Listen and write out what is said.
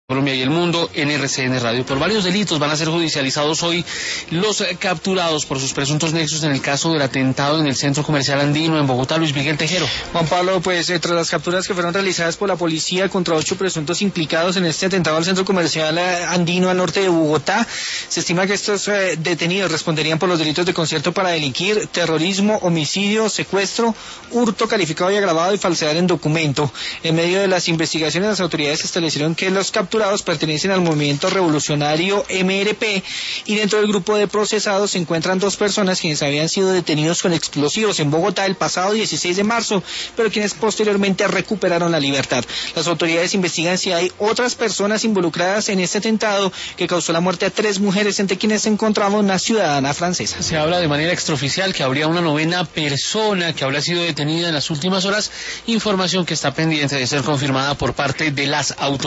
Colombia y el mundo en RCN Radio. Por varios delitos van a ser judicializados hoy los capturados por sus presuntos nexos en el caso del atentado en el Centro Comercial Andino en Bogotá. Luis Miguel Tejero. Juan Pablo, pues tras las capturas que fueron realizadas por la policía contra 8 presuntos implicados en este atentado al Centro Comercial Andino al norte de Bogotá, se estima que estos detenidos responderían por los delitos de concierto para delinquir, terrorismo, homicidio, secuestro, hurto calificado y agravado y falsedad en documento. En medio de las investigaciones, las autoridades establecieron que los capturados pertenecen al movimiento revolucionario MRP y dentro del grupo de procesados se encuentran 2 personas quienes habían sido detenidos con explosivos en Bogotá el pasado 16 de marzo, pero quienes posteriormente recuperaron la libertad. Las autoridades investigan si hay otras personas involucradas en este atentado que causó la muerte a 3 mujeres, entre quienes se encontraba una ciudadana francesa. Se habla de manera extraoficial que habría una 9ª persona que habría sido detenida en las últimas horas, información que está pendiente de ser confirmada por parte de las autoridades.